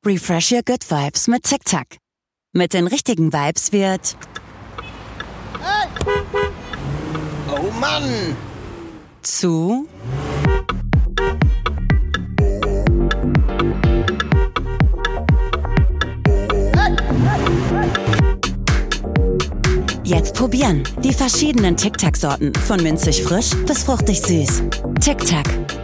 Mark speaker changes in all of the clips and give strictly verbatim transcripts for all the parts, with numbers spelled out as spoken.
Speaker 1: Refresh your good vibes mit TikTok. Mit den richtigen Vibes wird...
Speaker 2: Hey! Oh Mann!
Speaker 1: Zu... Jetzt probieren. Die verschiedenen Tic-Tac-Sorten. Von minzig frisch bis fruchtig süß. Tic-Tac.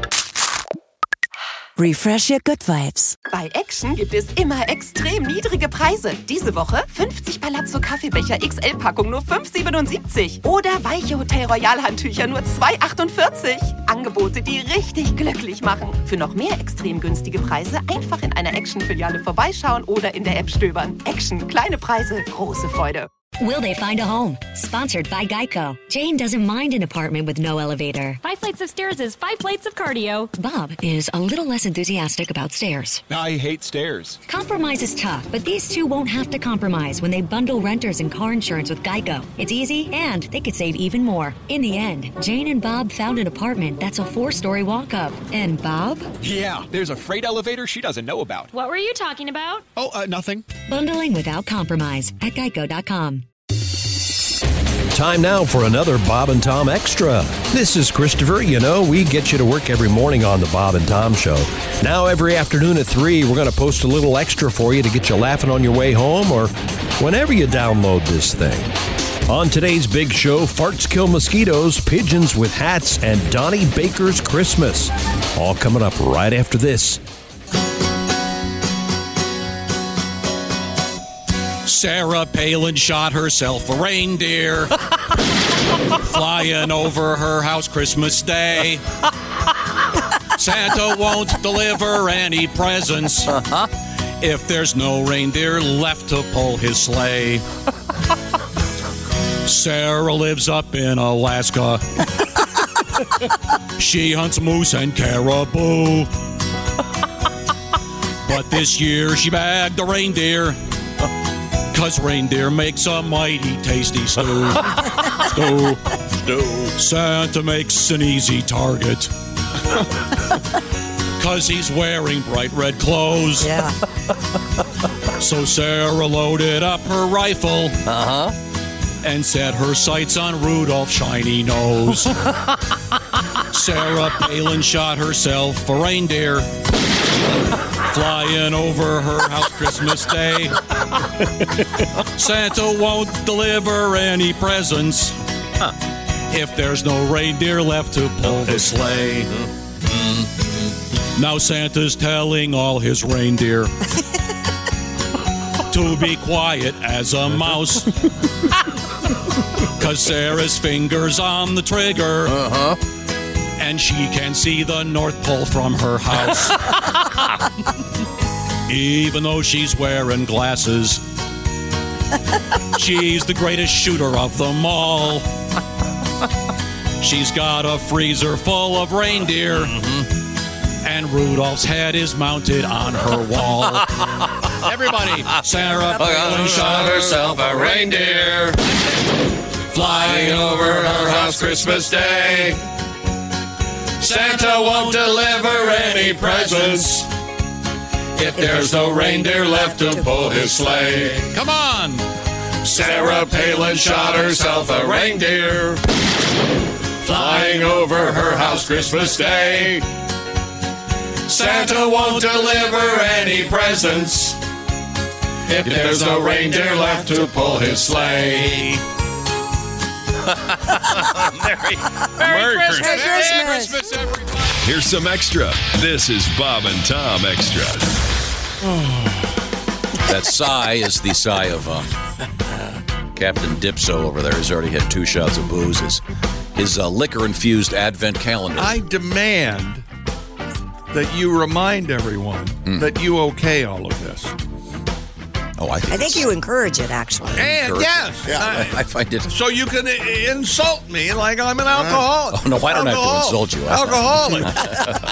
Speaker 1: Refresh your good vibes.
Speaker 3: Bei Action gibt es immer extrem niedrige Preise. Diese Woche fünfzig Palazzo Kaffeebecher X L-Packung nur fünf siebenundsiebzig. Oder weiche Hotel Royal Handtücher nur zwei achtundvierzig. Angebote, die richtig glücklich machen. Für noch mehr extrem günstige Preise einfach in einer Action-Filiale vorbeischauen oder in der App stöbern. Action, kleine Preise, große Freude.
Speaker 4: Will they find a home? Sponsored by Geico. Jane doesn't mind an apartment with no elevator.
Speaker 5: Five flights of stairs is five plates of cardio.
Speaker 4: Bob is a little less enthusiastic about stairs.
Speaker 6: I hate stairs.
Speaker 4: Compromise is tough, but these two won't have to compromise when they bundle renters and car insurance with Geico. It's easy, and they could save even more. In the end, Jane and Bob found an apartment that's a four-story walk-up. And Bob?
Speaker 6: Yeah, there's a freight elevator she doesn't know about.
Speaker 5: What were you talking about?
Speaker 6: Oh, uh, nothing.
Speaker 4: Bundling without compromise at geico dot com.
Speaker 7: Time now for another Bob and Tom Extra. This is Christopher. You know, we get you to work every morning on the Bob and Tom Show. Now, every afternoon at three, we're going to post a little extra for you to get you laughing on your way home or whenever you download this thing. On today's big show, farts kill mosquitoes, pigeons with hats, and Donnie Baker's Christmas. All coming up right after this.
Speaker 8: Sarah Palin shot herself a reindeer flying over her house Christmas Day. Santa won't deliver any presents uh-huh. if there's no reindeer left to pull his sleigh. Sarah lives up in Alaska. She hunts moose and caribou. But this year she bagged a reindeer. Cause reindeer makes a mighty tasty stew. stew. Stew. Santa makes an easy target. Cause he's wearing bright red clothes.
Speaker 2: Yeah.
Speaker 8: So Sarah loaded up her rifle.
Speaker 2: Uh-huh.
Speaker 8: And set her sights on Rudolph's shiny nose. Sarah Palin shot herself a reindeer flying over her house Christmas Day. Santa won't deliver any presents huh. if there's no reindeer left to pull the sleigh. Mm-hmm. Now Santa's telling all his reindeer to be quiet as a mouse. Cause Sarah's finger's on the trigger.
Speaker 2: Uh-huh.
Speaker 8: And she can see the North Pole from her house. Even though she's wearing glasses, she's the greatest shooter of them all. She's got a freezer full of reindeer, mm-hmm. and Rudolph's head is mounted on her wall. Everybody, Sarah Palin shot herself a reindeer flying over her house Christmas Day. Santa won't deliver any presents if there's no reindeer left to pull his sleigh. Come on! Sarah Palin shot herself a reindeer flying over her house Christmas Day. Santa won't deliver any presents if there's no reindeer left to pull his sleigh. Merry, Merry, Merry Christmas.
Speaker 2: Merry Christmas.
Speaker 8: Merry Christmas, everybody.
Speaker 9: Here's some extra. This is Bob and Tom Extra.
Speaker 10: That sigh is the sigh of uh, Captain Dipso over there. He's already had two shots of booze. His, his uh, liquor-infused advent calendar.
Speaker 11: I demand that you remind everyone mm. that you okay all of this.
Speaker 10: Oh, I think,
Speaker 2: I think you encourage it, actually.
Speaker 11: And yes,
Speaker 10: yeah, I, I find it.
Speaker 11: So you can insult me like I'm an alcoholic.
Speaker 10: Oh no, I don't
Speaker 11: Alcohol.
Speaker 10: have to insult you.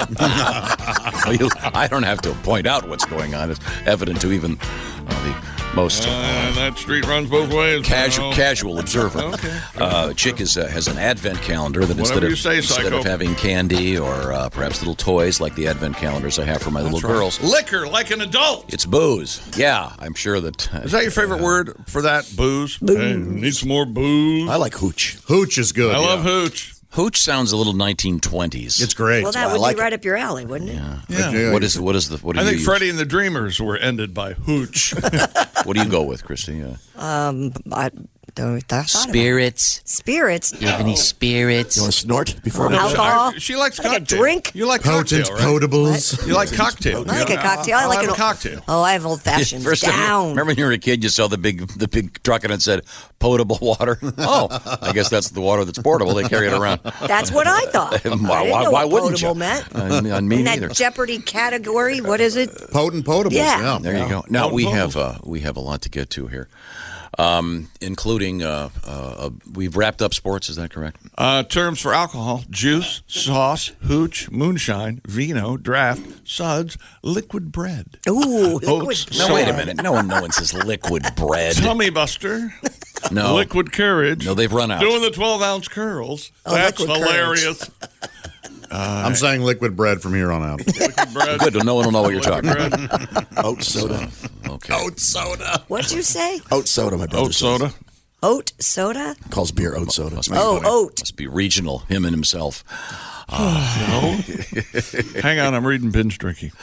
Speaker 11: Alcoholic.
Speaker 10: I don't have to point out what's going on. It's evident to even uh, the Most.
Speaker 11: Uh, that street runs both ways.
Speaker 10: Casual,
Speaker 11: no.
Speaker 10: casual observer.
Speaker 11: Okay.
Speaker 10: Uh, Chick is, uh, has an advent calendar that
Speaker 11: Whatever
Speaker 10: instead of
Speaker 11: you say,
Speaker 10: instead
Speaker 11: psycho.
Speaker 10: of having candy or uh, perhaps little toys like the advent calendars I have for my
Speaker 11: That's
Speaker 10: little
Speaker 11: right.
Speaker 10: girls,
Speaker 11: Liquor like an adult.
Speaker 10: it's booze. Yeah, I'm sure that. Uh,
Speaker 11: Is that your favorite word for that? Booze. Hey, need some more booze.
Speaker 12: I like hooch. Hooch is good.
Speaker 11: I
Speaker 12: yeah.
Speaker 11: love hooch.
Speaker 10: Hooch sounds a little nineteen twenties.
Speaker 12: It's great.
Speaker 2: Well, that
Speaker 12: I
Speaker 2: would
Speaker 12: like
Speaker 2: be right up your alley, wouldn't it?
Speaker 10: Yeah.
Speaker 11: Yeah.
Speaker 12: Yeah.
Speaker 10: What is what is the what do
Speaker 11: I
Speaker 10: you
Speaker 11: think
Speaker 10: use?
Speaker 11: Freddie and the Dreamers were ended by hooch.
Speaker 10: What do you go with, Christy? Uh,
Speaker 2: Um, I don't. I thought about it.
Speaker 10: spirits.
Speaker 2: Spirits.
Speaker 10: Do you have any spirits?
Speaker 12: You want to snort before we
Speaker 2: Alcohol?
Speaker 11: I- she likes
Speaker 2: Like a
Speaker 11: cocktail.
Speaker 2: drink?
Speaker 11: You like
Speaker 12: Potent
Speaker 11: cocktail, right?
Speaker 12: potables.
Speaker 11: You like cocktail.
Speaker 2: I like a cocktail. I
Speaker 11: I'll
Speaker 2: like
Speaker 11: have
Speaker 2: an
Speaker 11: a cocktail.
Speaker 2: Oh, I have old fashioned
Speaker 10: First time,
Speaker 2: down.
Speaker 10: remember when you were a kid, you saw the big the big truck and it said potable water. Oh, I guess that's the water that's portable. They carry it around.
Speaker 2: That's what I thought.
Speaker 10: Why-
Speaker 2: I didn't
Speaker 10: why-
Speaker 2: know
Speaker 10: why
Speaker 2: what
Speaker 10: wouldn't you?
Speaker 2: potable meant.
Speaker 10: Uh, on me
Speaker 2: In
Speaker 10: neither.
Speaker 2: that Jeopardy category, what is it?
Speaker 12: Potent potables.
Speaker 2: Yeah.
Speaker 12: Yeah.
Speaker 10: There you go. Now
Speaker 11: Potent
Speaker 10: we
Speaker 11: potables.
Speaker 10: have uh, we have a lot to get to here, um, including uh, uh, uh, we've wrapped up sports. Is that correct?
Speaker 11: Uh, terms for alcohol: juice, sauce, hooch, moonshine, vino, draft, suds, liquid bread.
Speaker 2: Ooh, liquid
Speaker 11: Oats,
Speaker 10: No, wait a
Speaker 11: soda.
Speaker 10: minute. No one, no one says liquid bread.
Speaker 11: Tummy buster.
Speaker 10: No,
Speaker 11: Liquid courage.
Speaker 10: no, they've run out.
Speaker 11: Doing the twelve ounce curls.
Speaker 2: Oh,
Speaker 11: That's
Speaker 2: liquid
Speaker 11: hilarious.
Speaker 12: I'm saying liquid bread from here on out.
Speaker 11: Liquid bread.
Speaker 10: Good. No one will know what you're talking
Speaker 11: Liquid
Speaker 10: about.
Speaker 11: bread.
Speaker 12: Oat soda.
Speaker 10: Okay.
Speaker 12: Oat soda.
Speaker 2: What'd you say?
Speaker 12: Oat soda, my brother
Speaker 11: Oat
Speaker 12: says.
Speaker 11: soda.
Speaker 2: Oat soda?
Speaker 12: Calls beer oat soda.
Speaker 2: Oh, oat.
Speaker 10: Must be regional. Him and himself.
Speaker 11: No. Hang on, I'm reading binge drinking.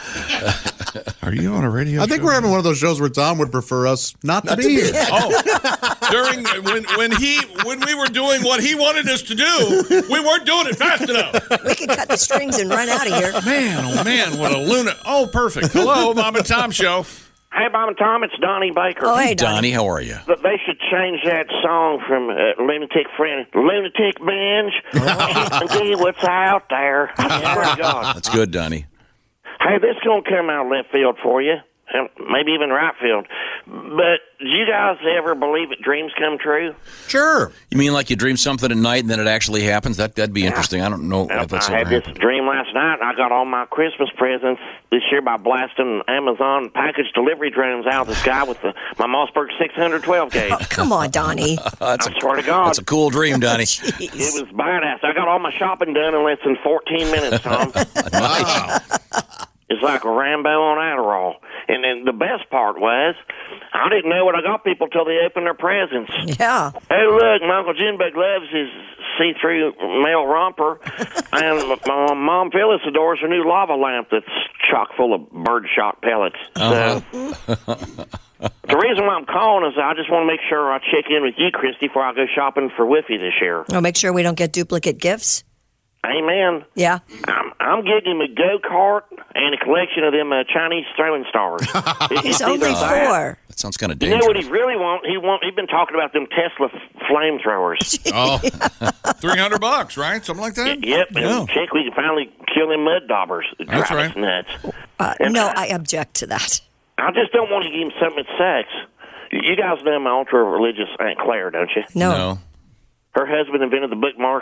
Speaker 11: Are you on a radio
Speaker 12: I think
Speaker 11: show?
Speaker 12: we're having one of those shows where Tom would prefer us not, to be here.
Speaker 11: Oh, during when when he when we were doing what he wanted us to do, we weren't doing it fast enough.
Speaker 2: We could cut the strings and run out of here.
Speaker 11: Man, oh man, what a lunatic! Oh, perfect. Hello, Bob and Tom show.
Speaker 13: Hey, Bob and Tom, it's Donnie Baker.
Speaker 2: Oh, hey,
Speaker 10: Donnie, how are you?
Speaker 13: But they should change that song from uh, Lunatic Friend, Lunatic Binge. And see what's out there. I swear to God.
Speaker 10: That's good, Donnie.
Speaker 13: Hey, this is going to come out of left field for you, and maybe even right field. But do you guys ever believe that dreams come true?
Speaker 12: Sure.
Speaker 10: You mean like you dream something at night and then it actually happens? That that'd be interesting. I don't know
Speaker 13: Well,
Speaker 10: if that's
Speaker 13: I
Speaker 10: ever
Speaker 13: had this
Speaker 10: happened.
Speaker 13: dream last night, and I got all my Christmas presents this year by blasting Amazon package delivery drones out of the sky with the, my Mossberg six hundred twelve gauge.
Speaker 2: Oh, come on, Donnie.
Speaker 10: That's
Speaker 13: I swear to God.
Speaker 10: That's a cool dream, Donnie.
Speaker 13: It was badass. I got all my shopping done in less than fourteen minutes, Tom.
Speaker 12: Wow.
Speaker 13: It's like a Rambo on Adderall. And then the best part was, I didn't know what I got people till they opened their presents.
Speaker 2: Yeah.
Speaker 13: Hey, look, my Uncle Jinbug loves his see-through male romper, and my mom Phyllis adores her new lava lamp that's chock full of birdshot pellets.
Speaker 10: Uh-huh.
Speaker 13: So, the reason why I'm calling is I just want to make sure I check in with you, Christy, before I go shopping for Whiffy this year.
Speaker 2: I'll make sure we don't get duplicate gifts.
Speaker 13: Amen.
Speaker 2: Yeah.
Speaker 13: I'm, I'm getting him a go-kart and a collection of them uh, Chinese throwing stars. It-
Speaker 2: He's
Speaker 13: it's
Speaker 2: only
Speaker 13: either that-
Speaker 2: four.
Speaker 10: That sounds kind of
Speaker 13: You
Speaker 10: dangerous.
Speaker 13: know what he really want? He want. He's been talking about them Tesla f- flamethrowers.
Speaker 11: Oh, three hundred bucks, right? Something like that.
Speaker 13: Yep.
Speaker 11: Yeah.
Speaker 13: And check, we can finally kill them mud daubers. It
Speaker 11: That's
Speaker 13: drives us
Speaker 11: right.
Speaker 13: nuts.
Speaker 2: Uh, no, I object to that.
Speaker 13: I just don't want to give him something that sucks. You guys know my ultra-religious Aunt Claire, don't you?
Speaker 2: No.
Speaker 10: No.
Speaker 13: Her husband invented the bookmark.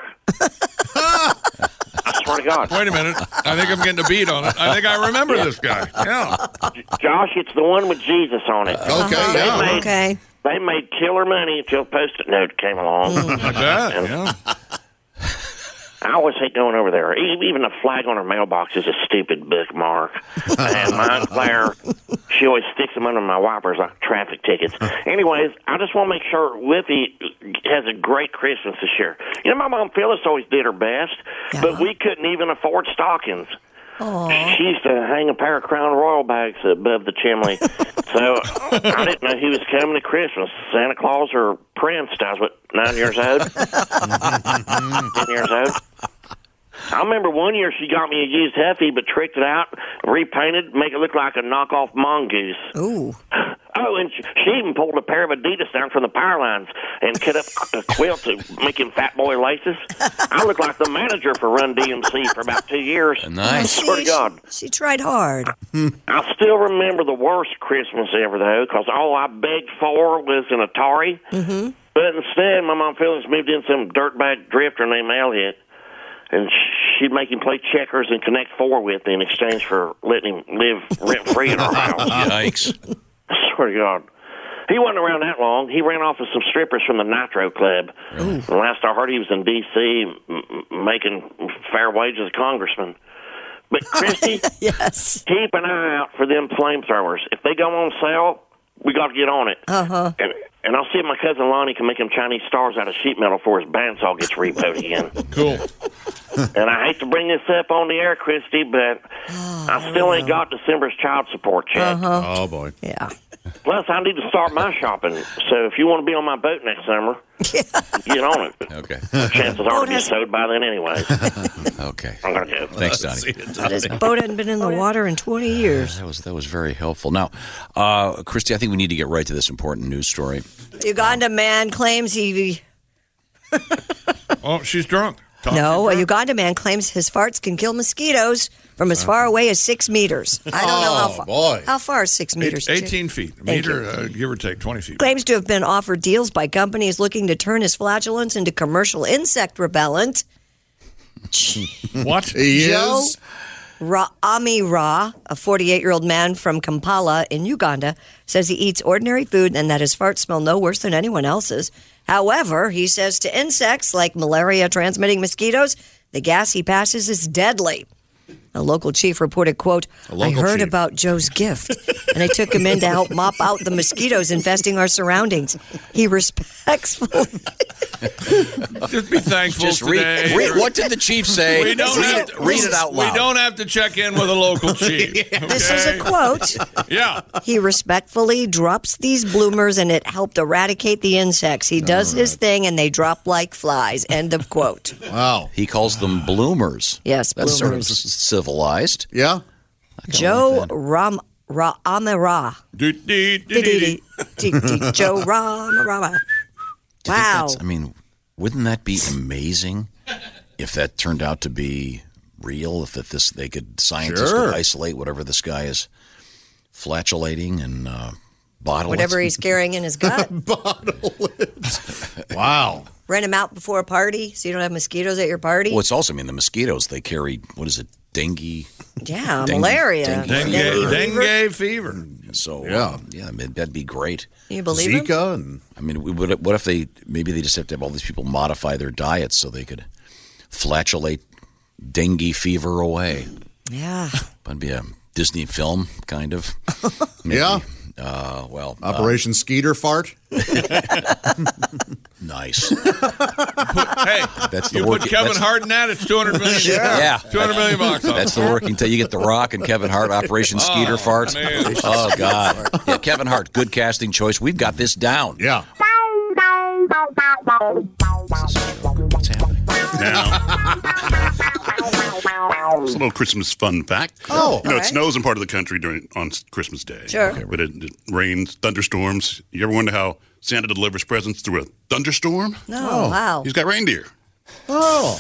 Speaker 13: I swear to God.
Speaker 11: Wait a minute. I think I'm getting a beat on it. I think I remember this guy. Yeah.
Speaker 13: Josh, it's the one with Jesus on it.
Speaker 12: Okay,
Speaker 2: Uh-huh.
Speaker 13: They
Speaker 12: yeah.
Speaker 13: made,
Speaker 2: Okay.
Speaker 13: They made killer money until Post-it Note came along.
Speaker 11: I bet. Yeah.
Speaker 13: I always hate going over there. E- Even a flag on her mailbox is a stupid bookmark. And my Aunt Claire, she always sticks them under my wipers like traffic tickets. Anyways, I just want to make sure Whippy has a great Christmas this year. You know, my mom Phyllis always did her best, but we couldn't even afford stockings. She used to hang a pair of Crown Royal bags above the chimney. So I didn't know who was coming to Christmas, Santa Claus or Prince. I was, what, nine years old? Ten years old? I remember one year she got me a used Huffy, but tricked it out, repainted, make it look like a knockoff mongoose.
Speaker 2: Ooh.
Speaker 13: Oh, and she even pulled a pair of Adidas down from the power lines and cut up a quilt to make him fat boy laces. I looked like the manager for Run D M C for about two years.
Speaker 10: Nice.
Speaker 13: I swear to God.
Speaker 2: She tried hard.
Speaker 13: I still remember the worst Christmas ever, though, because all I begged for was an Atari.
Speaker 2: Mm-hmm.
Speaker 13: But instead, my mom Phyllis moved in some dirtbag drifter named Elliot, and she'd make him play checkers and Connect Four with me in exchange for letting him live rent-free in our house.
Speaker 10: Yikes.
Speaker 13: I swear to God. He wasn't around that long. He ran off with some strippers from the Nitro Club. Really? And last I heard, he was in D C m- making fair wages as a congressman. But, Christy,
Speaker 2: yes.
Speaker 13: keep an eye out for them flamethrowers. If they go on sale, we got to get on it.
Speaker 2: Uh-huh.
Speaker 13: And, and I'll see if my cousin Lonnie can make them Chinese stars out of sheet metal before his bandsaw gets repoed again.
Speaker 11: Cool.
Speaker 13: And I hate to bring this up on the air, Christy, but
Speaker 2: oh,
Speaker 13: I still ain't got December's child support check.
Speaker 2: Uh-huh.
Speaker 12: Oh, boy.
Speaker 2: Yeah.
Speaker 13: Plus, I need to start my shopping. So if you want to be on my boat next summer, get on it.
Speaker 10: Okay.
Speaker 13: Chances are it'll be sold by then anyway.
Speaker 10: Okay.
Speaker 13: I'm going to go.
Speaker 10: Thanks, Donnie.
Speaker 2: This boat hadn't been in the water in twenty years.
Speaker 10: That was that was very helpful. Now, uh, Christy, I think we need to get right to this important news story.
Speaker 2: Uganda man claims he...
Speaker 11: Oh, she's drunk. Talk
Speaker 2: no, a Uganda man claims his farts can kill mosquitoes from as far away as six meters. I don't know how
Speaker 11: Oh,
Speaker 2: far.
Speaker 11: boy.
Speaker 2: How far is six meters?
Speaker 11: Eight, eighteen feet. A
Speaker 2: Thank
Speaker 11: meter, uh, give or take, twenty feet.
Speaker 2: Claims to have been offered deals by companies looking to turn his flatulence into commercial insect repellent.
Speaker 11: What?
Speaker 12: He
Speaker 2: Joe
Speaker 12: is?
Speaker 2: Ra- Ami Ra, a forty-eight-year-old man from Kampala in Uganda, says he eats ordinary food and that his farts smell no worse than anyone else's. However, he says to insects like malaria-transmitting mosquitoes, the gas he passes is deadly. A local chief reported, quote, I heard
Speaker 12: chief.
Speaker 2: about Joe's gift, and I took him in to help mop out the mosquitoes infesting our surroundings. He respectfully...
Speaker 11: Just be thankful
Speaker 10: Just read,
Speaker 11: today.
Speaker 10: read what did the chief say?
Speaker 11: We don't
Speaker 10: read,
Speaker 11: have,
Speaker 10: it, read it out loud.
Speaker 11: We don't have to check in with a local chief. Okay?
Speaker 2: This is a quote.
Speaker 11: Yeah.
Speaker 2: He respectfully drops these bloomers, and it helped eradicate the insects. He does his thing, and they drop like flies. End of quote.
Speaker 12: Wow.
Speaker 10: He calls them bloomers.
Speaker 2: Yes,
Speaker 10: That's sort of
Speaker 2: bloomers.
Speaker 10: c- civilized.
Speaker 12: Yeah.
Speaker 2: Joe Ram Ra Amara.
Speaker 11: Do, do, do, do, do.
Speaker 2: Joe Ram Rama.
Speaker 10: Do you think
Speaker 2: Wow.
Speaker 10: that's- I mean, wouldn't that be amazing if that turned out to be real? If that this they could scientists
Speaker 12: Sure.
Speaker 10: could isolate whatever this guy is flatulating and uh, bottle it?
Speaker 2: Whatever he's carrying in his gut.
Speaker 12: Wow.
Speaker 2: Rent him out before a party so you don't have mosquitoes at your party.
Speaker 10: Well, it's also, I mean, the mosquitoes, they carry, what is it, dengue?
Speaker 2: Yeah,
Speaker 10: Dengue-
Speaker 2: malaria.
Speaker 10: dengue
Speaker 11: Dengue,
Speaker 2: fever.
Speaker 11: dengue fever.
Speaker 10: So,
Speaker 12: Yeah.
Speaker 10: uh, yeah, I mean, that'd be great.
Speaker 2: You believe him?
Speaker 12: Zika and
Speaker 10: I mean, we would, what if they, maybe they just have to have all these people modify their diets so they could flatulate dengue fever away.
Speaker 2: Yeah.
Speaker 10: That'd be a Disney film, kind of. Maybe.
Speaker 12: Yeah.
Speaker 10: Uh, well, uh,
Speaker 12: Operation Skeeter Fart.
Speaker 10: nice.
Speaker 11: Hey,
Speaker 10: That's the
Speaker 11: you
Speaker 10: work.
Speaker 11: put Kevin
Speaker 10: that's,
Speaker 11: Hart in that, it's two hundred million.
Speaker 10: Yeah.
Speaker 11: two hundred million bucks.
Speaker 10: That's the working until you get The Rock and Kevin Hart, Operation Skeeter
Speaker 11: Oh,
Speaker 10: Fart.
Speaker 11: man.
Speaker 10: Oh, God. Yeah, Kevin Hart, good casting choice. We've got this down.
Speaker 12: Yeah.
Speaker 10: What's happening?
Speaker 14: Now, it's a little Christmas fun fact.
Speaker 12: Oh,
Speaker 14: you know,
Speaker 2: all
Speaker 14: it
Speaker 2: right.
Speaker 14: snows in part of the country during on Christmas Day.
Speaker 2: Sure.
Speaker 14: Okay, but it, it rains, thunderstorms. You ever wonder how Santa delivers presents through a thunderstorm?
Speaker 2: No,
Speaker 12: Oh.
Speaker 2: wow.
Speaker 14: He's got reindeer.
Speaker 12: Oh.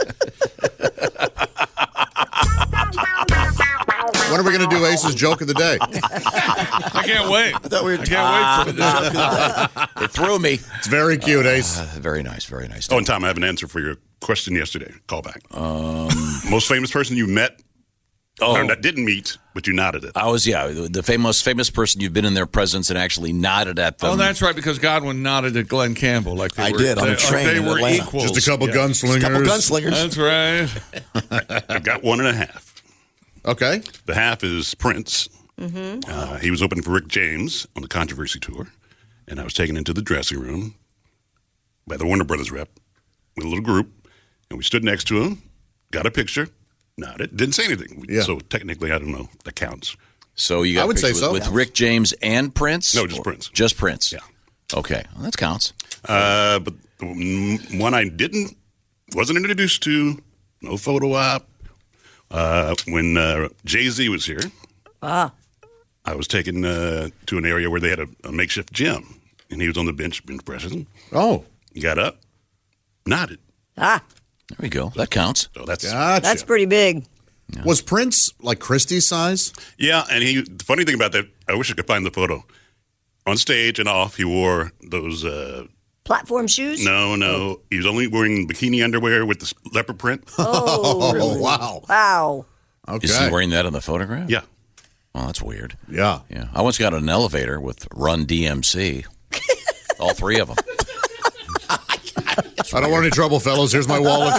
Speaker 12: When are we going to do Ace's joke of the day?
Speaker 11: I can't wait. I,
Speaker 12: thought we were
Speaker 11: can't wait for it.
Speaker 10: It threw me.
Speaker 12: It's very cute, Ace.
Speaker 10: Uh, very nice, very nice.
Speaker 14: Oh, and Tom, I have an answer for your question yesterday. Call back.
Speaker 10: Um,
Speaker 14: Most famous person you met,
Speaker 10: oh,
Speaker 14: or that didn't meet, but you nodded at.
Speaker 10: I was, yeah, the, the famous famous person you've been in their presence and actually nodded at them.
Speaker 11: Oh, that's right, because Godwin nodded at Glenn Campbell like they
Speaker 15: I
Speaker 11: were,
Speaker 15: did on
Speaker 11: they,
Speaker 15: a train
Speaker 11: like they
Speaker 15: in
Speaker 11: were
Speaker 15: Atlanta.
Speaker 11: equals.
Speaker 12: Just a couple
Speaker 11: Yeah.
Speaker 12: gunslingers.
Speaker 15: A couple gunslingers.
Speaker 11: That's right.
Speaker 14: I've got one and a half.
Speaker 12: Okay.
Speaker 14: The half is Prince.
Speaker 2: Mm-hmm.
Speaker 14: Uh, he was opening for Rick James on the Controversy Tour, and I was taken into the dressing room by the Warner Brothers rep with a little group, and we stood next to him, got a picture, nodded, didn't say anything.
Speaker 12: Yeah.
Speaker 14: So technically, I don't know, that counts.
Speaker 10: So you got
Speaker 12: I would
Speaker 10: a picture
Speaker 12: say so.
Speaker 10: with, with Rick James and Prince?
Speaker 14: No, just
Speaker 10: Or-
Speaker 14: Prince.
Speaker 10: Just Prince.
Speaker 14: Yeah.
Speaker 10: Okay, well, that counts.
Speaker 14: Uh, but the mm, one I didn't, wasn't introduced to, no photo op. Uh, when uh, Jay-Z was here,
Speaker 2: Ah.
Speaker 14: I was taken uh, to an area where they had a, a makeshift gym, and he was on the bench bench pressing.
Speaker 12: Oh.
Speaker 14: He got up, nodded.
Speaker 2: Ah.
Speaker 10: There we go. That counts.
Speaker 14: So that's
Speaker 12: Gotcha.
Speaker 2: That's pretty big.
Speaker 12: Was Prince like Christie's size?
Speaker 14: yeah. And he, the funny thing about that, I wish I could find the photo. On stage and off, he wore those. Uh,
Speaker 2: Platform shoes?
Speaker 14: no, no, he was only wearing bikini underwear with the leopard print.
Speaker 2: Oh,
Speaker 12: Oh, wow.
Speaker 2: wow.
Speaker 12: Okay.
Speaker 10: Is he wearing that in the photograph?
Speaker 14: Yeah.
Speaker 10: Oh, that's weird.
Speaker 12: Yeah.
Speaker 10: Yeah. I once got in an elevator with Run D M C. All three of them.
Speaker 12: I don't want any trouble, fellas. Here's my wallet.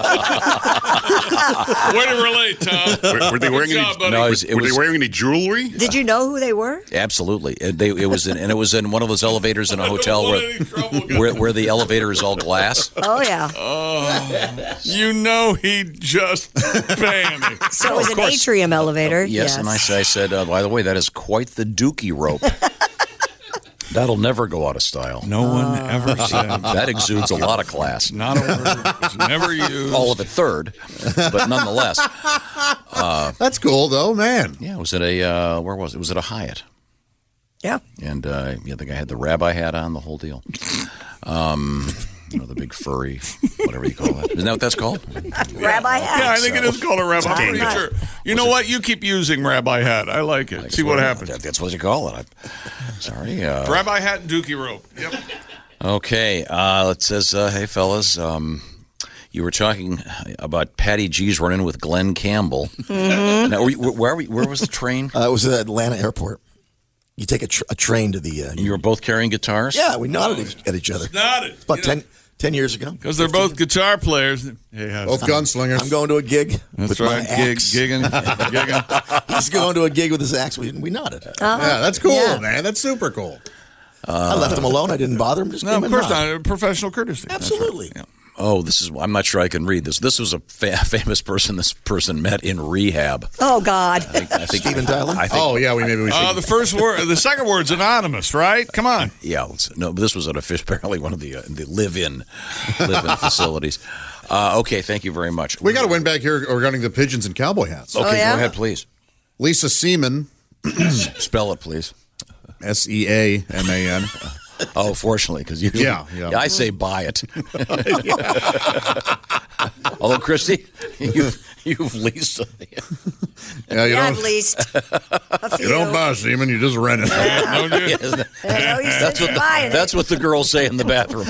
Speaker 15: Way to relate, Tom.
Speaker 14: Were, were they wearing
Speaker 15: Good
Speaker 14: any?
Speaker 15: job, buddy.
Speaker 10: No, it was, it
Speaker 14: were
Speaker 10: was
Speaker 14: they wearing any jewelry?
Speaker 2: Did you know who they were?
Speaker 10: absolutely. It, they, it was in, and it was in one of those elevators in a hotel
Speaker 15: want
Speaker 10: where,
Speaker 15: any trouble, guys.
Speaker 10: where where the elevator is all glass.
Speaker 2: Oh, yeah.
Speaker 15: Oh, you know he just panicked.
Speaker 2: So it was an atrium elevator.
Speaker 10: Yes, and I, I said, uh, by the way, that is quite the dookie rope. That'll never go out of style.
Speaker 15: No one ever said.
Speaker 10: That exudes a lot of class.
Speaker 15: Not a word. It's never used.
Speaker 10: All of it third, but nonetheless. Uh,
Speaker 12: That's cool, though, man.
Speaker 10: Yeah, it was at a, uh, where was it? It was at a Hyatt.
Speaker 2: Yeah.
Speaker 10: And uh, yeah, the guy had the rabbi hat on, the whole deal. Um, you know, the big furry, whatever you call it. Isn't that what that's called?
Speaker 2: Rabbi hat.
Speaker 15: Yeah, I think it is called a rabbi. I'm pretty sure. You know what? You keep using rabbi hat. I like it.
Speaker 10: Like,
Speaker 15: See what happens.
Speaker 10: That, that's what you call it. I'm sorry. Uh,
Speaker 15: Rabbi hat and dookie rope. Yep.
Speaker 10: Okay. Uh, it says, uh, hey, fellas, um, you were talking about Patty G's running with Glenn Campbell.
Speaker 16: Mhm.
Speaker 10: Now, were you, where, were you, where was the train?
Speaker 16: Uh, it was at Atlanta Airport. You take a, tr- a train to the... Uh,
Speaker 10: you were both carrying guitars?
Speaker 16: Yeah, we nodded at each other.
Speaker 15: Nodded.
Speaker 16: About ten, ten years ago.
Speaker 15: Because they're both guitar players. Hey, how's
Speaker 12: Both
Speaker 15: it?
Speaker 12: gunslingers.
Speaker 16: I'm going to a gig
Speaker 15: That's
Speaker 16: with
Speaker 15: right.
Speaker 16: my
Speaker 15: Gig,
Speaker 16: axe.
Speaker 15: gigging, gigging.
Speaker 16: He's going to a gig with his axe. We, we nodded.
Speaker 12: Yeah, that's cool,
Speaker 2: Yeah.
Speaker 12: man. That's super cool.
Speaker 16: I left him alone. I didn't bother him. Just
Speaker 15: No,
Speaker 16: gave
Speaker 15: of
Speaker 16: him a
Speaker 15: course
Speaker 16: nod.
Speaker 15: not. Professional courtesy. That's right.
Speaker 16: Absolutely.
Speaker 15: Yeah.
Speaker 10: Oh, this is, I'm not sure I can read this. This was a fa- famous person this person met in rehab.
Speaker 2: Oh, God.
Speaker 10: I think, I think
Speaker 16: Steven Tyler?
Speaker 10: I think,
Speaker 12: Oh, yeah, we maybe we should.
Speaker 15: Uh, the first word, the second word's anonymous, right? Come on.
Speaker 10: Yeah, let's, no, but this was at a fish, apparently one of the uh, the live-in live-in facilities. Uh, okay, thank you very much.
Speaker 12: We got to win back here regarding the pigeons and cowboy hats.
Speaker 10: Okay,
Speaker 2: Oh, yeah?
Speaker 10: go ahead, please.
Speaker 12: Lisa Seaman,
Speaker 10: Spell it, please.
Speaker 12: S E A M A N.
Speaker 10: Oh, fortunately, because you.
Speaker 12: Yeah, yeah.
Speaker 10: I say buy it. Although, Christy, you've you've leased.
Speaker 12: Yeah, you
Speaker 2: Yeah, at
Speaker 12: don't.
Speaker 2: least a few.
Speaker 12: You don't buy Seaman, you just rent it.
Speaker 15: No, dude.
Speaker 2: There's no use
Speaker 10: That's
Speaker 2: in
Speaker 10: what the,
Speaker 2: buying it.
Speaker 10: that's what the girls say in the bathroom.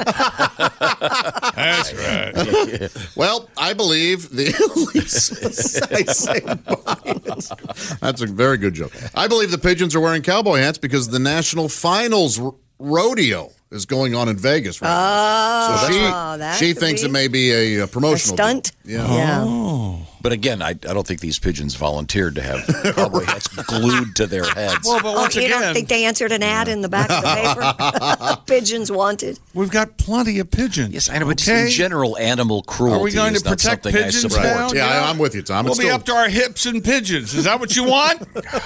Speaker 15: That's right.
Speaker 12: Well, I believe the I say buy it. That's a very good joke. I believe the pigeons are wearing cowboy hats because the national finals r- rodeo is going on in Vegas right now.
Speaker 2: Oh,
Speaker 12: So she
Speaker 2: that
Speaker 12: she
Speaker 2: could
Speaker 12: thinks
Speaker 2: be
Speaker 12: it may be a, uh
Speaker 2: a
Speaker 12: promotional
Speaker 2: stunt.
Speaker 12: deal. Yeah.
Speaker 2: Yeah.
Speaker 10: But again, I, I don't think these pigeons volunteered to have cowboy hats glued to their heads.
Speaker 15: Well, but
Speaker 2: Oh,
Speaker 15: once
Speaker 2: you
Speaker 15: again,
Speaker 2: don't think they answered an ad in the back of the paper? Pigeons wanted.
Speaker 15: we've got plenty of pigeons.
Speaker 10: Yes, I know, but just
Speaker 15: okay?
Speaker 10: in general, animal cruelty
Speaker 15: Are we going
Speaker 10: is
Speaker 15: to
Speaker 10: not
Speaker 15: protect
Speaker 10: something I
Speaker 15: pigeons
Speaker 10: support.
Speaker 15: now?
Speaker 12: Yeah, I- I'm with you, Tom.
Speaker 15: We'll
Speaker 12: It's
Speaker 15: be
Speaker 12: still-
Speaker 15: up to our hips in pigeons. Is that what you want?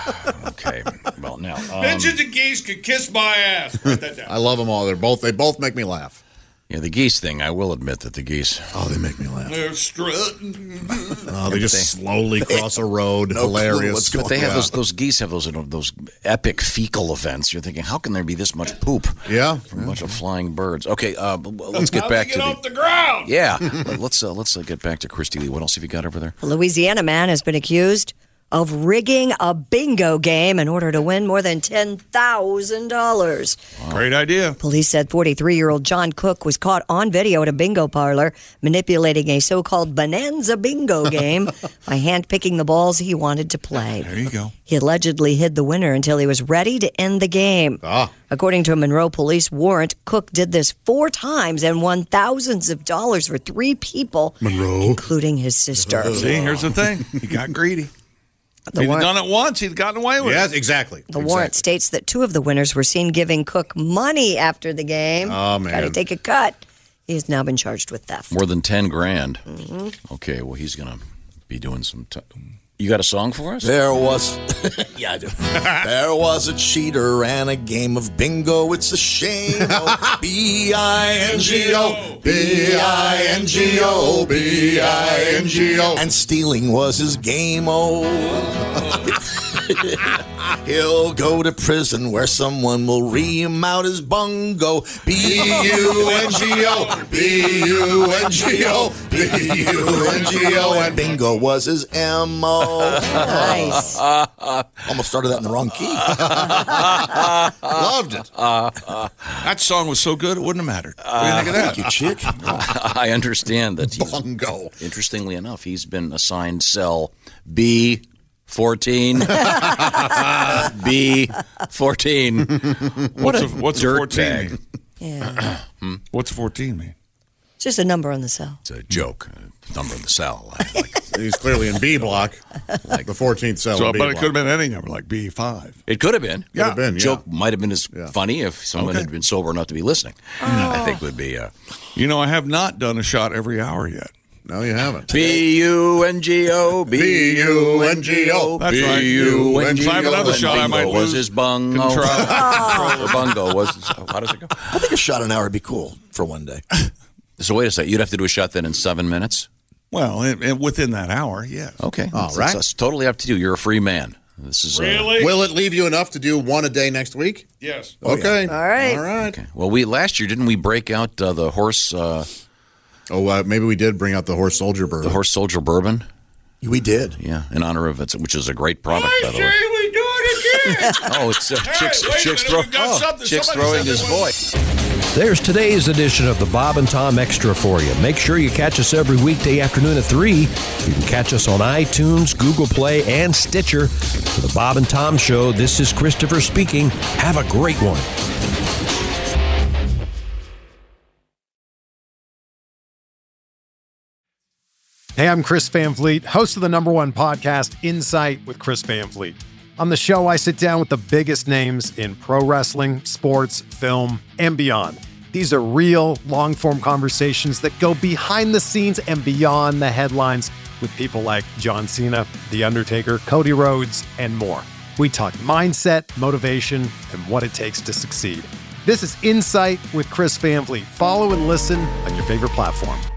Speaker 10: Okay, well now, um,
Speaker 15: Pigeons and geese could kiss my ass. Write that down.
Speaker 12: I love them all. They're both they both make me laugh.
Speaker 10: yeah, the geese thing. I will admit that the geese.
Speaker 12: Oh, they make me laugh.
Speaker 15: They're strutting.
Speaker 12: Oh, they just
Speaker 10: They-
Speaker 12: slowly cross a road.
Speaker 16: No clue
Speaker 12: Hilarious.
Speaker 16: what's
Speaker 10: But they have
Speaker 12: Yeah.
Speaker 10: those those geese have those you know, those epic fecal events. You're thinking, how can there be this much poop
Speaker 12: Yeah.
Speaker 10: from a bunch of flying birds? Okay, uh, b- b- let's get
Speaker 15: How'd
Speaker 10: back
Speaker 15: they
Speaker 10: to
Speaker 15: get
Speaker 10: the.
Speaker 15: off the ground?
Speaker 10: Yeah, let- let's uh, let's uh, get back to Christy Lee. What else have you got over there?
Speaker 2: A Louisiana man has been accused of rigging a bingo game in order to win more than ten thousand dollars.
Speaker 15: Great idea.
Speaker 2: Police said forty-three-year-old John Cook was caught on video at a bingo parlor manipulating a so-called bonanza bingo game by handpicking the balls he wanted to play.
Speaker 15: There you go.
Speaker 2: He allegedly hid the winner until he was ready to end the game.
Speaker 12: Ah.
Speaker 2: According to a Monroe police warrant, Cook did this four times and won thousands of dollars for three people,
Speaker 12: Monroe.
Speaker 2: including his sister.
Speaker 15: See, here's the thing. He got greedy.
Speaker 2: The
Speaker 15: If he'd
Speaker 2: warrant-
Speaker 15: done it once, he'd gotten away with
Speaker 12: Yes,
Speaker 15: it.
Speaker 12: exactly.
Speaker 2: The warrant states that two of the winners were seen giving Cook money after the game.
Speaker 12: Oh, man.
Speaker 2: Got to take a cut. He has now been charged with theft.
Speaker 10: More than ten grand.
Speaker 2: Mm-hmm.
Speaker 10: Okay, well he's gonna be doing some. T- you got a song for us?
Speaker 16: There was, yeah, I do. There was a cheater and a game of bingo. It's a shame. Oh, B I N G O, B I N G O, B I N G O. And stealing was his game. Oh, he'll go to prison where someone will ream out his bungo. B U N G O, B U N G O, B U N G O. And bingo was his M O.
Speaker 2: Nice.
Speaker 16: Almost started that in the wrong key.
Speaker 12: Loved it.
Speaker 15: That song was so good, it wouldn't have mattered. What do you think of that?
Speaker 16: Thank you, chick.
Speaker 10: I understand that he's,
Speaker 12: Bungo.
Speaker 10: interestingly enough, he's been assigned cell B fourteen. B, fourteen.
Speaker 15: What's a, what's a
Speaker 10: dirt
Speaker 15: fourteen
Speaker 10: bag.
Speaker 15: mean?
Speaker 2: Yeah.
Speaker 15: What's fourteen mean?
Speaker 2: It's just a number on the cell.
Speaker 10: It's a joke. A number in the cell. Like,
Speaker 12: he's clearly in B block, like the fourteenth cell.
Speaker 15: So,
Speaker 12: in B
Speaker 15: but it
Speaker 12: block.
Speaker 15: could have been any number, like B five.
Speaker 10: it could have been.
Speaker 15: Yeah.
Speaker 12: Could have been, yeah.
Speaker 10: Joke might have been as
Speaker 12: Yeah.
Speaker 10: funny if someone
Speaker 15: Okay.
Speaker 10: had been sober enough to be listening. I think would be uh,
Speaker 15: You know, I have not done a shot every hour yet.
Speaker 12: No, you haven't.
Speaker 10: B U N G O B U N G O.
Speaker 15: That's right.
Speaker 10: B U N G O.
Speaker 15: If I have another shot, I might
Speaker 10: was
Speaker 15: lose
Speaker 10: his bungo.
Speaker 15: control.
Speaker 10: Or bungo was his, how does it go?
Speaker 16: I think a shot an hour would be cool for one day.
Speaker 10: So wait a second. You'd have to do a shot then in seven minutes?
Speaker 15: Well, and, and within that hour, yes.
Speaker 10: Okay.
Speaker 12: All
Speaker 10: It's-
Speaker 12: right.
Speaker 10: It's, it's totally up to you. You're a free man. This is uh,
Speaker 12: Will it leave you enough to do one a day next week?
Speaker 15: Yes.
Speaker 12: Okay.
Speaker 2: All right.
Speaker 12: All right.
Speaker 10: okay. Well, we last year didn't we break out uh, the horse uh,
Speaker 12: Oh, uh, maybe we did bring out the horse soldier bourbon.
Speaker 10: the horse soldier bourbon?
Speaker 16: We did.
Speaker 10: Yeah, in honor of it, which is a great product, by the way.
Speaker 15: we do it again.
Speaker 10: Oh, it's uh, chicks,
Speaker 15: wait a
Speaker 10: chicks,
Speaker 15: minute,
Speaker 10: throw,
Speaker 15: we've got
Speaker 10: oh,
Speaker 15: something.
Speaker 10: chicks
Speaker 15: Somebody
Speaker 10: throwing
Speaker 15: said
Speaker 10: his
Speaker 15: there
Speaker 10: voice.
Speaker 7: There's today's edition of the Bob and Tom Extra for you. Make sure you catch us every weekday afternoon at three. You can catch us on iTunes, Google Play, and Stitcher. For the Bob and Tom Show, this is Christopher speaking. Have a great one.
Speaker 17: Hey, I'm Chris Van Vliet, host of the number one podcast, Insight with Chris Van Vliet. On the show, I sit down with the biggest names in pro wrestling, sports, film, and beyond. These are real, long-form conversations that go behind the scenes and beyond the headlines with people like John Cena, The Undertaker, Cody Rhodes, and more. We talk mindset, motivation, and what it takes to succeed. This is Insight with Chris Van Vliet. Follow and listen on your favorite platform.